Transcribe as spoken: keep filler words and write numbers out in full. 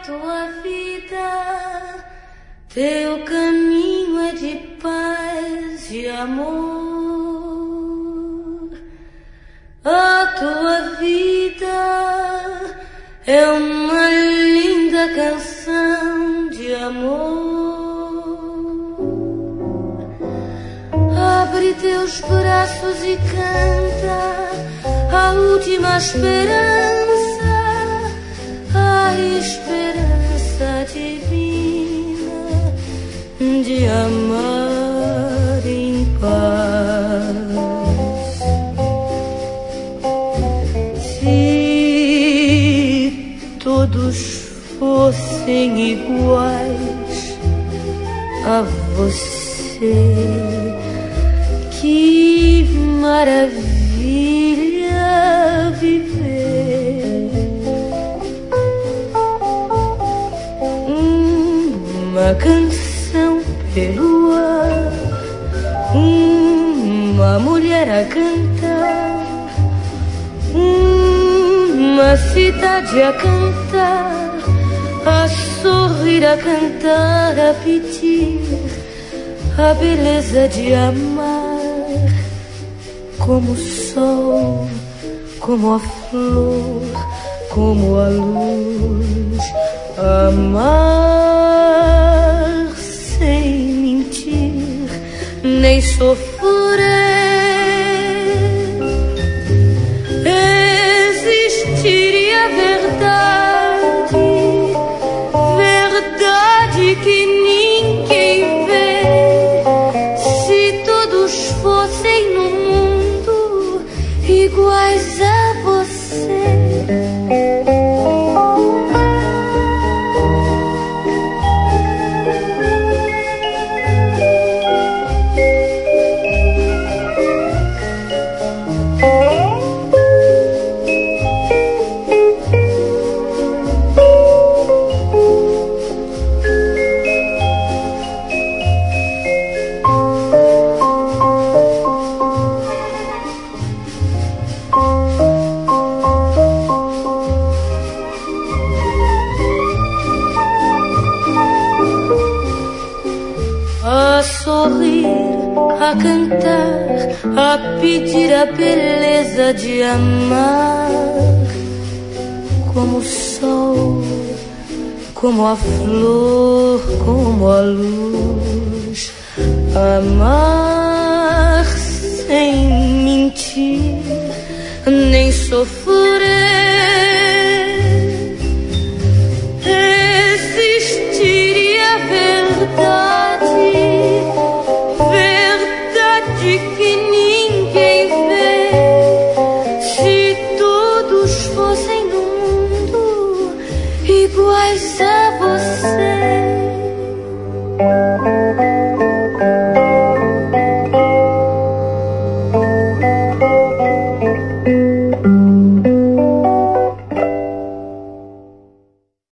tua vida, teu caminho é de paz e amor. A tua vida é uma linda canção de amor. Abre teus braços e canta a última esperança, a esperança divina de amar em paz. Se todos fossem iguais a você, que maravilha viver. Uma canção pelo ar, uma mulher a cantar, uma cidade a cantar, a sorrir, a cantar, a pedir a beleza de amar. Como o sol, como a flor, como a luz, amar sem mentir nem sofrer. Existiria verdade, verdade que ninguém vê. Se todos fossem no mundo iguais a você. A sorrir, a cantar, a pedir a beleza de amar. Como o sol, como a flor, como a luz, amar sem mentir nem sofrer. Existiria verdade, verdade que ninguém vê. Se todos fossem no mundo iguais a você.